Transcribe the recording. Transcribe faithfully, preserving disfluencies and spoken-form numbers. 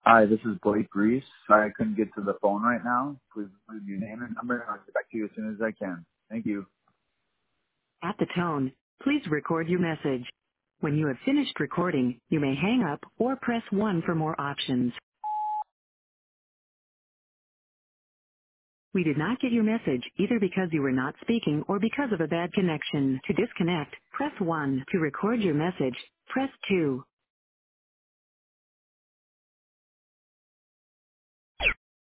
Hi, this is Blake Reese. Sorry I couldn't get to the phone right now. Please leave your name and number, and I'll get back to you as soon as I can. Thank you. At the tone, please record your message. When you have finished recording, you may hang up or press one for more options. We did not get your message either because you were not speaking or because of a bad connection. To disconnect, press one. To record your message, press two.